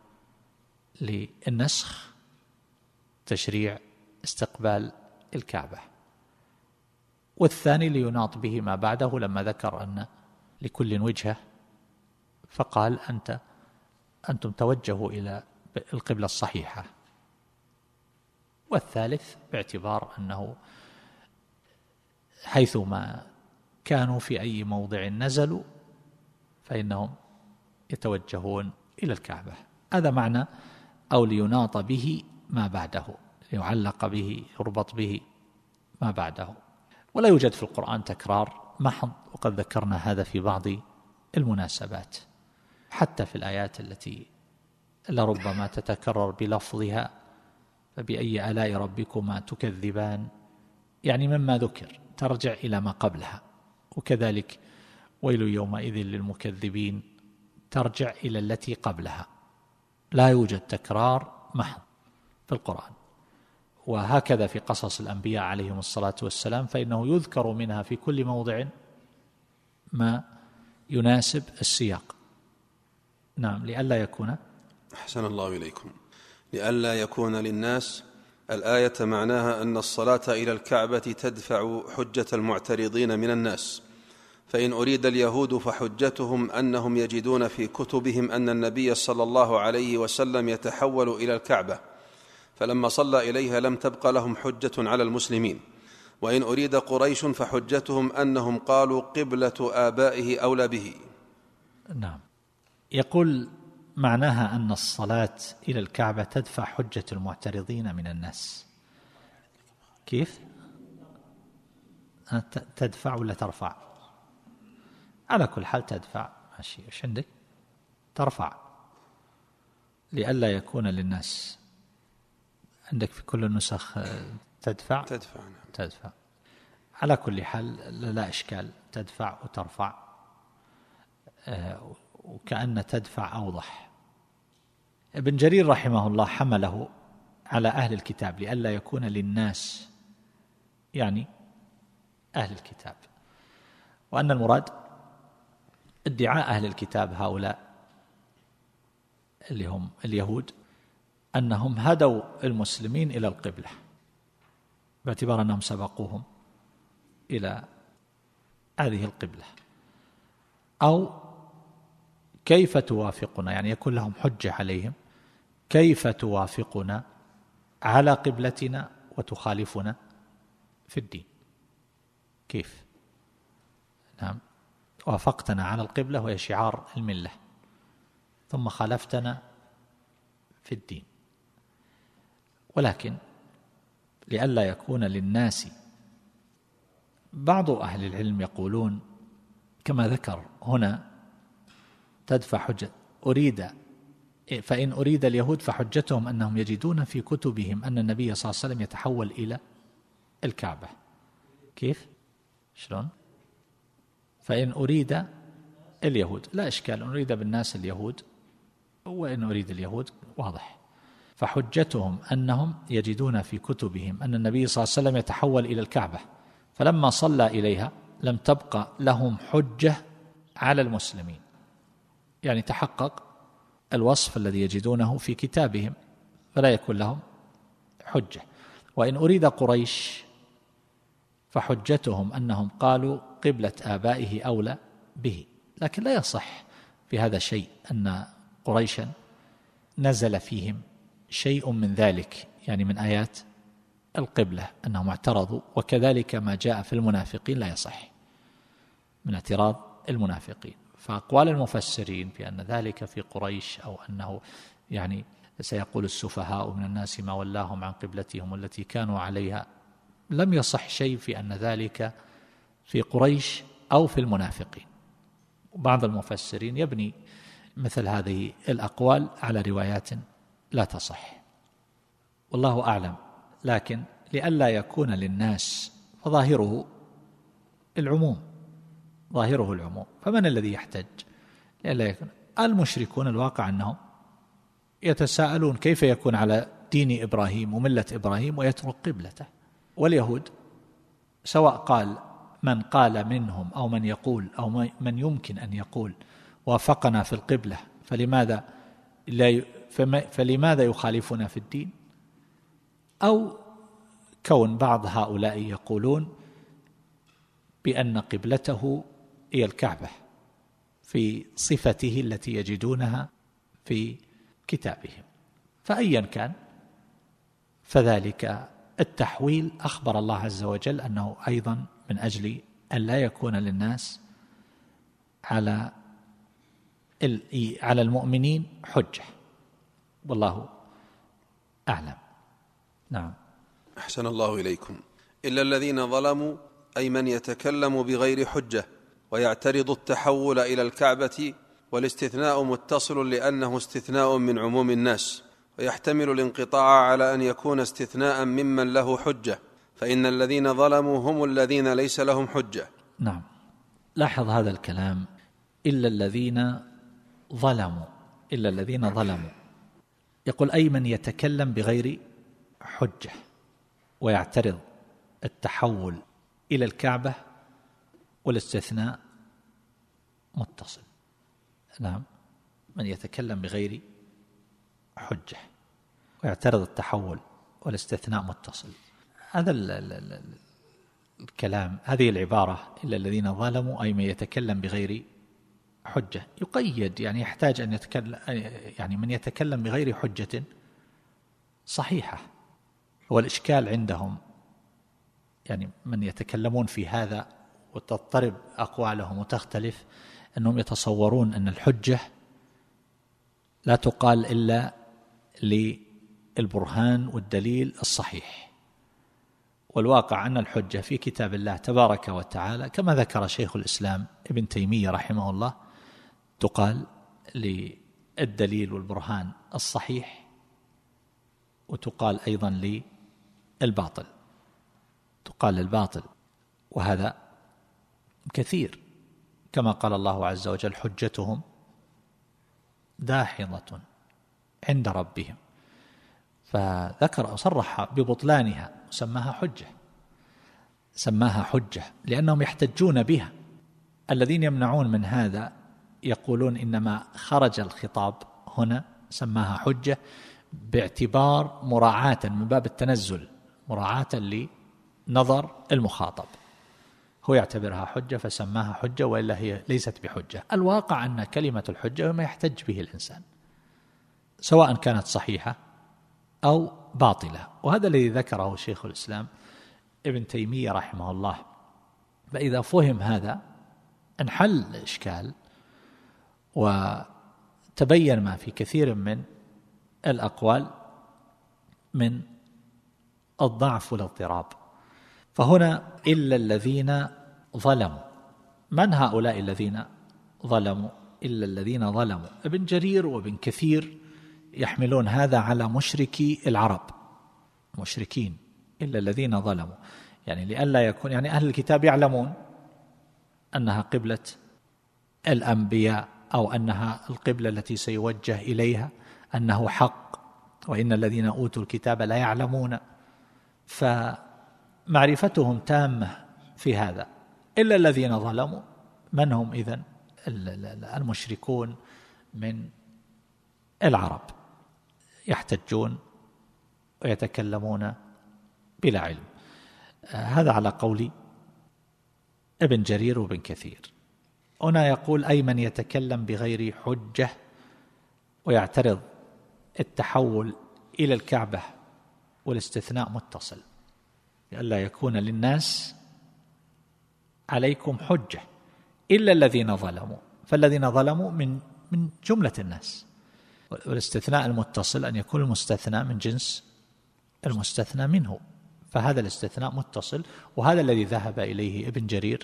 للنسخ تشريع استقبال الكعبة، والثاني ليناط به ما بعده لما ذكر أن لكل وجهة فقال أنتم توجهوا إلى القبلة الصحيحة، والثالث باعتبار أنه حيثما كانوا في أي موضع نزلوا فإنهم يتوجهون إلى الكعبة. هذا معنى أو ليناط به ما بعده، ليعلق به، يربط به ما بعده. ولا يوجد في القرآن تكرار محض، وقد ذكرنا هذا في بعض المناسبات، حتى في الآيات التي لربما تتكرر بلفظها: فبأي آلاء ربكما تكذبان، يعني مما ذكر ترجع إلى ما قبلها. وكذلك ويل يومئذ للمكذبين ترجع إلى التي قبلها. لا يوجد تكرار محض في القرآن. وهكذا في قصص الأنبياء عليهم الصلاة والسلام، فإنه يذكر منها في كل موضع ما يناسب السياق. نعم، لئلا يكون. أحسن الله إليكم. لئلا يكون للناس، الآية معناها أن الصلاة إلى الكعبة تدفع حجة المعترضين من الناس، فإن أريد اليهود فحجتهم أنهم يجدون في كتبهم أن النبي صلى الله عليه وسلم يتحول إلى الكعبة، فلما صلى إليها لم تبق لهم حجة على المسلمين. وإن أريد قريش فحجتهم أنهم قالوا قبلة آبائه أولى به. نعم، يقول معناها أن الصلاة إلى الكعبة تدفع حجة المعترضين من الناس. كيف؟ تدفع ولا ترفع؟ على كل حال تدفع. ماشي، ايش عندك؟ ترفع. لئلا يكون للناس. عندك في كل النسخ تدفع. تدفع. على كل حال لا إشكال، تدفع وترفع، وكأن تدفع أوضح. ابن جرير رحمه الله حمله على أهل الكتاب لئلا يكون للناس، يعني أهل الكتاب، وأن المراد ادعاء أهل الكتاب هؤلاء اللي هم اليهود أنهم هدوا المسلمين إلى القبلة باعتبار أنهم سبقوهم إلى هذه القبلة. أو كيف توافقنا، يعني يكون لهم حجة عليهم، كيف توافقنا على قبلتنا وتخالفنا في الدين؟ كيف؟ نعم، وافقتنا على القبلة وهي شعار الملة، ثم خالفتنا في الدين. ولكن لئلا يكون للناس، بعض أهل العلم يقولون كما ذكر هنا تدفع حجة، فإن أريد اليهود فحجتهم أنهم يجدون في كتبهم أن النبي صلى الله عليه وسلم يتحول إلى الكعبة. كيف؟ شلون؟ فإن أريد اليهود لا إشكال، أن أريد بالناس اليهود، وإن أريد اليهود واضح. فحجتهم أنهم يجدون في كتبهم أن النبي صلى الله عليه وسلم يتحول إلى الكعبة، فلما صلى إليها لم تبقى لهم حجة على المسلمين، يعني تحقق الوصف الذي يجدونه في كتابهم فلا يكون لهم حجة. وإن أريد قريش فحجتهم أنهم قالوا قبلة آبائه أولى به، لكن لا يصح في هذا شيء، أن قريشا نزل فيهم شيء من ذلك، يعني من آيات القبلة أنهم اعترضوا، وكذلك ما جاء في المنافقين لا يصح من اعتراض المنافقين. فأقوال المفسرين في أن ذلك في قريش، أو أنه يعني سيقول السفهاء من الناس ما ولاهم عن قبلتهم التي كانوا عليها، لم يصح شيء في أن ذلك في قريش أو في المنافقين. بعض المفسرين يبني مثل هذه الأقوال على روايات لا تصح، والله أعلم. لكن لئلا يكون للناس، فظاهره العموم، ظاهره العموم، فمن الذي يحتج؟ لئلا يكون المشركون، الواقع أنهم يتساءلون كيف يكون على دين إبراهيم وملة إبراهيم ويترك قبلته. واليهود سواء قال من قال منهم أو من يقول أو من يمكن أن يقول وافقنا في القبلة، فلماذا يخالفنا في الدين؟ أو كون بعض هؤلاء يقولون بأن قبلته هي الكعبة في صفته التي يجدونها في كتابهم. فأيا كان فذلك التحويل أخبر الله عز وجل أنه أيضا من أجل أن لا يكون للناس على المؤمنين حجة، والله أعلم. نعم. أحسن الله إليكم. إلا الذين ظلموا، أي من يتكلم بغير حجة ويعترض التحول إلى الكعبة، والاستثناء متصل لأنه استثناء من عموم الناس، ويحتمل الانقطاع على أن يكون استثناء ممن له حجة، فإن الذين ظلموا هم الذين ليس لهم حجة. نعم، لاحظ هذا الكلام، إلا الذين ظلموا، إلا الذين ظلموا، يقول أي من يتكلم بغير حجة ويعترض التحول إلى الكعبة، والاستثناء متصل. نعم، من يتكلم بغير حجة ويعترض التحول والاستثناء متصل. هذا الكلام، هذه العبارة إلا الذين ظلموا أي من يتكلم بغير حجة، يقيد، يعني يحتاج أن يتكلم، يعني من يتكلم بغير حجة صحيحة. هو الإشكال عندهم، يعني من يتكلمون في هذا وتضطرب أقوالهم وتختلف، أنهم يتصورون أن الحجة لا تقال إلا للبرهان والدليل الصحيح، والواقع أن الحجة في كتاب الله تبارك وتعالى كما ذكر شيخ الإسلام ابن تيمية رحمه الله، تقال للدليل والبرهان الصحيح، وتقال أيضا للباطل، تقال للباطل، وهذا كثير، كما قال الله عز وجل حجتهم داحضة عند ربهم، فذكر صرح ببطلانها وسماها حجة، سماها حجة لأنهم يحتجون بها. الذين يمنعون من هذا يقولون إنما خرج الخطاب هنا، سماها حجة باعتبار مراعاة من باب التنزل، مراعاة لنظر المخاطب، هو يعتبرها حجة فسماها حجة، وإلا هي ليست بحجة. الواقع أن كلمة الحجة ما يحتج به الإنسان سواء كانت صحيحة أو باطلة، وهذا الذي ذكره شيخ الإسلام ابن تيمية رحمه الله. فإذا فهم هذا انحل الإشكال، وتبين ما في كثير من الأقوال من الضعف والاضطراب. فهنا إلا الذين ظلموا، من هؤلاء الذين ظلموا؟ إلا الذين ظلموا. ابن جرير وابن كثير يحملون هذا على مشركي العرب، مشركين، إلا الذين ظلموا، يعني لئلا يكون، يعني أهل الكتاب يعلمون أنها قبلة الأنبياء، أو أنها القبلة التي سيوجه إليها، أنه حق، وإن الذين أوتوا الكتاب لا يعلمون، فمعرفتهم تامة في هذا. إلا الذين ظلموا، من هم إذن؟ المشركون من العرب، يحتجون ويتكلمون بلا علم. هذا على قول ابن جرير وابن كثير. هنا يقول أي من يتكلم بغير حجة ويعترض التحول إلى الكعبة والاستثناء متصل لئلا يكون للناس عليكم حجة إلا الذين ظلموا، فالذين ظلموا من جملة الناس. والاستثناء المتصل أن يكون المستثنى من جنس المستثنى منه، فهذا الاستثناء متصل، وهذا الذي ذهب إليه ابن جرير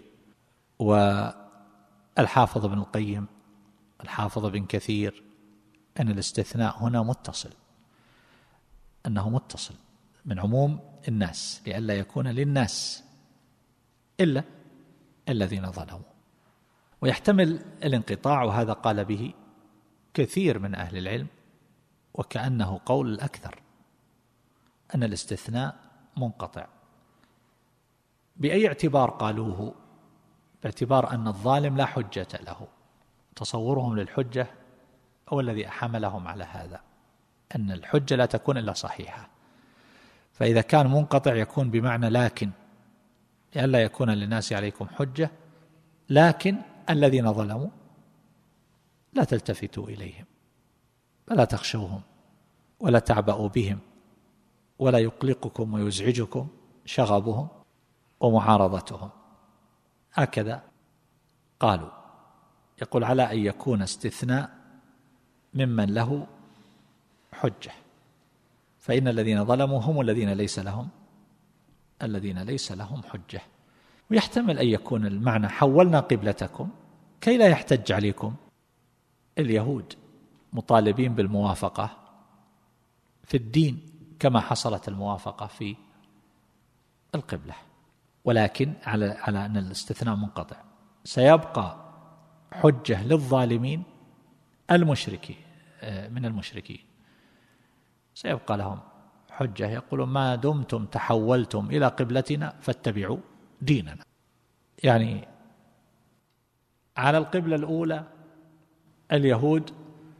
والحافظ ابن القيم الحافظ ابن كثير، أن الاستثناء هنا متصل، أنه متصل من عموم الناس لئلا يكون للناس إلا الذين ظلموا. ويحتمل الانقطاع، وهذا قال به كثير من أهل العلم، وكأنه قول الأكثر أن الاستثناء منقطع. بأي اعتبار قالوه؟ باعتبار أن الظالم لا حجة له، تصورهم للحجة هو الذي حملهم على هذا، أن الحجة لا تكون إلا صحيحة، فإذا كان منقطع يكون بمعنى لكن، لئلا يكون للناس عليكم حجة، لكن الذين ظلموا لا تلتفتوا إليهم ولا تخشوهم ولا تعبأوا بهم ولا يقلقكم ويزعجكم شغبهم ومعارضتهم. هكذا قالوا. يقول على أن يكون استثناء ممن له حجة، فإن الذين ظلموا هم الذين ليس لهم حجة. ويحتمل أن يكون المعنى حولنا قبلتكم كي لا يحتج عليكم اليهود مطالبين بالموافقة في الدين كما حصلت الموافقة في القبلة، ولكن على أن الاستثناء منقطع. سيبقى حجة للظالمين المشركين من المشركين، سيبقى لهم حجة، يقولون ما دمتم تحولتم إلى قبلتنا فاتبعوا ديننا. يعني على القبلة الأولى اليهود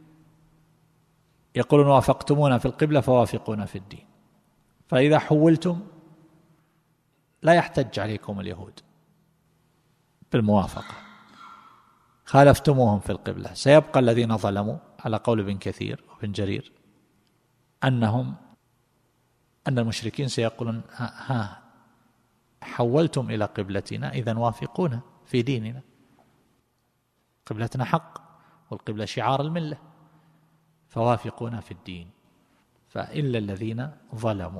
يقولون وافقتمونا في القبلة فوافقونا في الدين، فإذا حولتم لا يحتج عليكم اليهود بالموافقة، خالفتموهم في القبلة. سيبقى الذين ظلموا على قول ابن كثير وابن جرير أن المشركين سيقولون ها حولتم إلى قبلتنا إذن وافقونا في ديننا، قبلتنا حق والقبلة شعار الملة، فوافقونا في الدين. فإلا الذين ظلموا،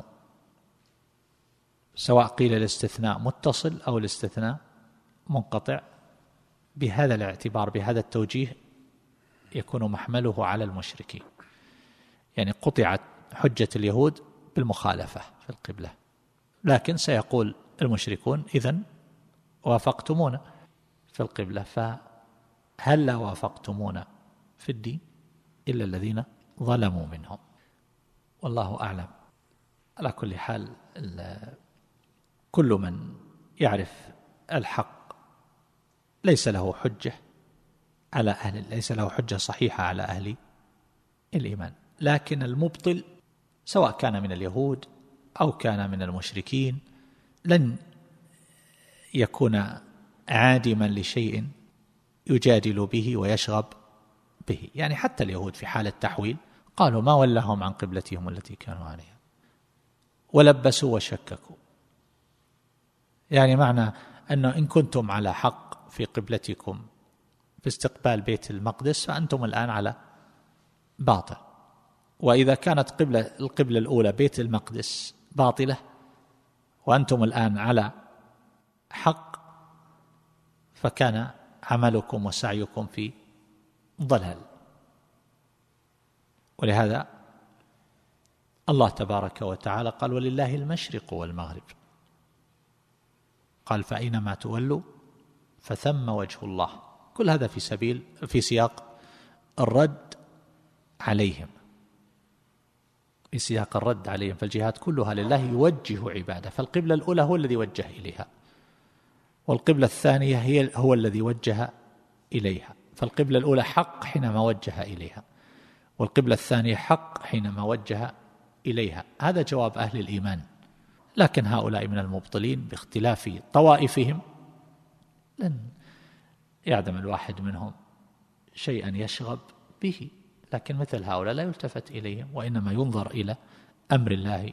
سواء قيل الاستثناء متصل أو الاستثناء منقطع، بهذا الاعتبار بهذا التوجيه يكون محمله على المشركين، يعني قطعت حجة اليهود بالمخالفة في القبلة، لكن سيقول المشركون إذن وافقتمونا في القبلة، فهل لا وافقتمونا في الدين إلا الذين ظلموا منهم. والله أعلم. على كل حال كل من يعرف الحق ليس له حجة على ليس له حجة صحيحة على أهل الإيمان، لكن المبطل سواء كان من اليهود أو كان من المشركين لن يكون عادما لشيء يجادل به ويشغب به. يعني حتى اليهود في حال التحويل قالوا ما ولهم عن قبلتهم التي كانوا عليها ولبسوا وشككوا، يعني معنى أنه إن كنتم على حق في قبلتكم في استقبال بيت المقدس فأنتم الآن على باطل، وإذا كانت القبلة الأولى بيت المقدس باطلة وأنتم الآن على حق فكان عملكم وسعيكم في ضلال. ولهذا الله تبارك وتعالى قال ولله المشرق والمغرب، قال فأينما تولوا فثم وجه الله. كل هذا في سياق الرد عليهم، في سياق الرد عليهم، فالجهات كلها لله يوجه عباده، فالقبلة الأولى هو الذي وجه إليها، والقبلة الثانية هو الذي وجه إليها، فالقبلة الأولى حق حينما وجه إليها، والقبلة الثانية حق حينما وجه إليها. هذا جواب أهل الإيمان. لكن هؤلاء من المبطلين باختلاف طوائفهم لن يعدم الواحد منهم شيئا يشغب به، لكن مثل هؤلاء لا يلتفت إليهم، وإنما ينظر إلى أمر الله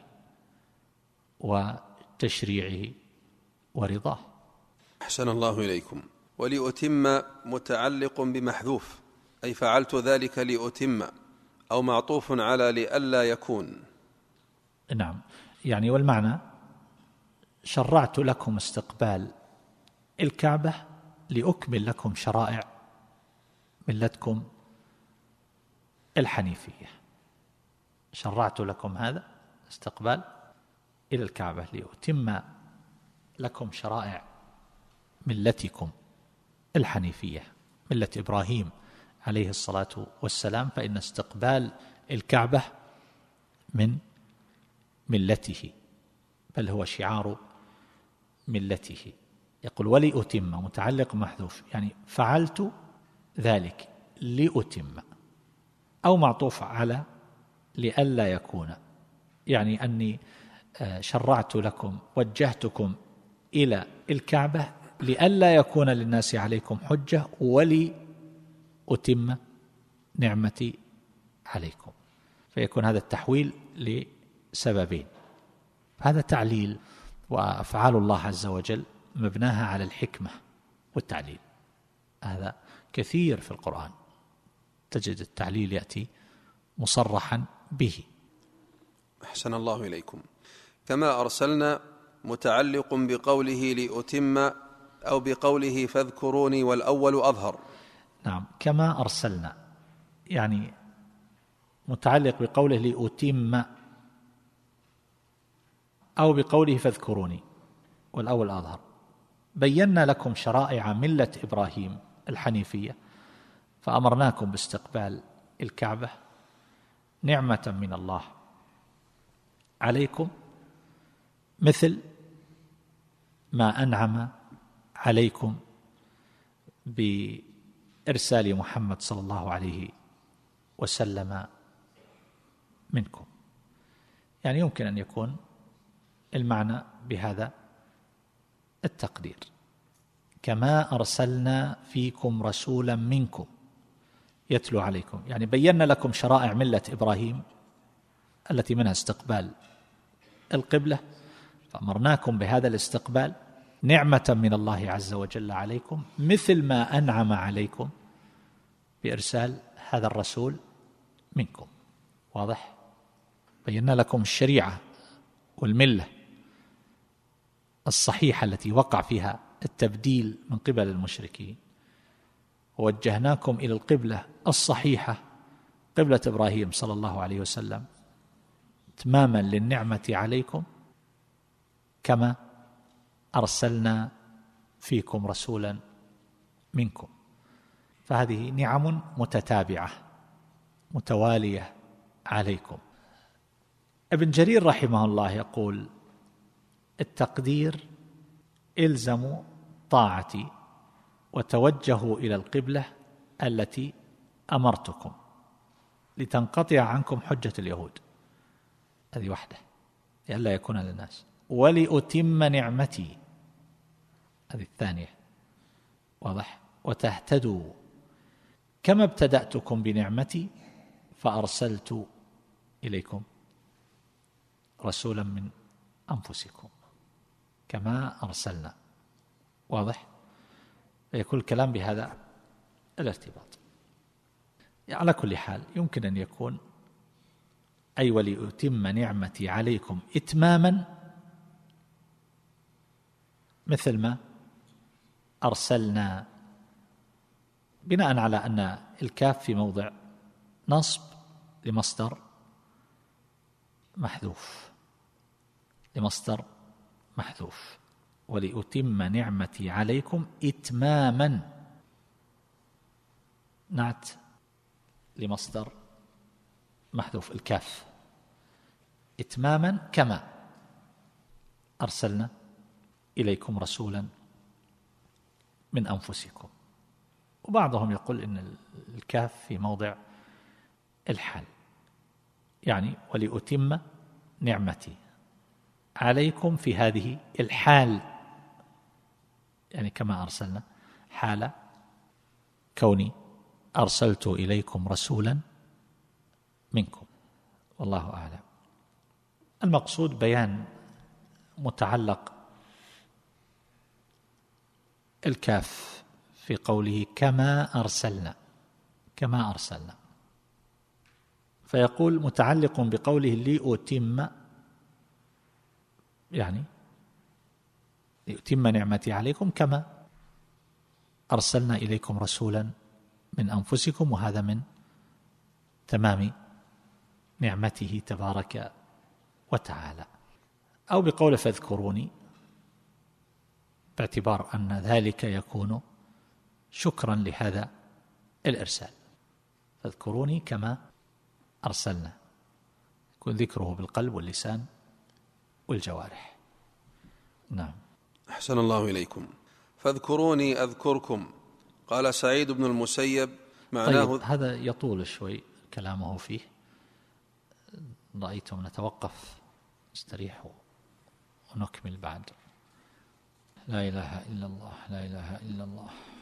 وتشريعه ورضاه. أحسن الله إليكم. ولأتم متعلق بمحذوف، أي فعلت ذلك لأتم، أو معطوف على لئلا يكون. نعم، يعني والمعنى شرعت لكم استقبال الكعبة لأكمل لكم شرائع ملتكم الحنيفية. شرعت لكم هذا استقبال إلى الكعبة لأتم لكم شرائع ملتكم الحنيفية، ملة إبراهيم عليه الصلاة والسلام، فإن استقبال الكعبة من ملته، بل هو شعار ملته. يقول ولأتم متعلق محذوف، يعني فعلت ذلك لأتم، أو معطوف على لئلا يكون، يعني أني شرعت لكم وجهتكم إلى الكعبة لئلا يكون للناس عليكم حجة ولأتم نعمتي عليكم. فيكون هذا التحويل لسببين. هذا تعليل، وأفعال الله عز وجل مبناها على الحكمة والتعليل. هذا كثير في القرآن تجد التعليل يأتي مصرحا به. أحسن الله إليكم. كما أرسلنا متعلق بقوله لأتم، أو بقوله فاذكروني، والأول أظهر. نعم، كما أرسلنا يعني متعلق بقوله لأتم، أو بقوله فاذكروني، والأول أظهر. بينا لكم شرائع ملة إبراهيم الحنيفية، فأمرناكم باستقبال الكعبة نعمة من الله عليكم، مثل ما أنعم عليكم بإرسال محمد صلى الله عليه وسلم منكم. يعني يمكن أن يكون المعنى بهذا التقدير: كما أرسلنا فيكم رسولا منكم يتلو عليكم، يعني بينا لكم شرائع ملة إبراهيم التي منها استقبال القبلة، فأمرناكم بهذا الاستقبال نعمة من الله عز وجل عليكم، مثل ما أنعم عليكم بإرسال هذا الرسول منكم. واضح؟ بينا لكم الشريعة والملة الصحيحة التي وقع فيها التبديل من قبل المشركين، ووجهناكم إلى القبلة الصحيحة، قبلة إبراهيم صلى الله عليه وسلم، إتماما للنعمة عليكم، كما أرسلنا فيكم رسولا منكم. فهذه نعم متتابعة متوالية عليكم. ابن جرير رحمه الله يقول: التقدير إلزموا طاعتي وتوجهوا إلى القبلة التي أمرتكم لتنقطع عنكم حجة اليهود. هذه واحدة لئلا يكون للناس. ولأتم نعمتي، هذه الثانية. واضح؟ وتهتدوا كما ابتدأتكم بنعمتي فأرسلت إليكم رسولا من أنفسكم كما أرسلنا. واضح؟ يكون الكلام بهذا الارتباط. على كل حال يمكن أن يكون أي ولأتم نعمتي عليكم إتماما، مثل ما أرسلنا، بناء على أن الكاف في موضع نصب لمصدر محذوف، لمصدر محذوف. ولأتم نعمتي عليكم إتماما، نعت لمصدر محذوف الكاف، إتماما كما أرسلنا إليكم رسولا من أنفسكم. وبعضهم يقول إن الكاف في موضع الحال، يعني ولأتم نعمتي عليكم في هذه الحال، يعني كما أرسلنا حال كوني أرسلت إليكم رسولا منكم، والله أعلم. المقصود بيان متعلق الكاف في قوله كما أرسلنا، كما أرسلنا، فيقول متعلق بقوله لأتم، يعني لأتم نعمتي عليكم كما أرسلنا إليكم رسولا من أنفسكم، وهذا من تمام نعمته تبارك وتعالى. أو بقول فاذكروني، باعتبار أن ذلك يكون شكرا لهذا الإرسال، فاذكروني كما أرسلنا، يكون ذكره بالقلب واللسان والجوارح. نعم. أحسن الله إليكم. فاذكروني أذكركم. قال سعيد بن المسيب معناه. طيب، هذا يطول شوي كلامه فيه، رأيتم نتوقف نستريح ونكمل بعد. لا إله إلا الله، لا إله إلا الله.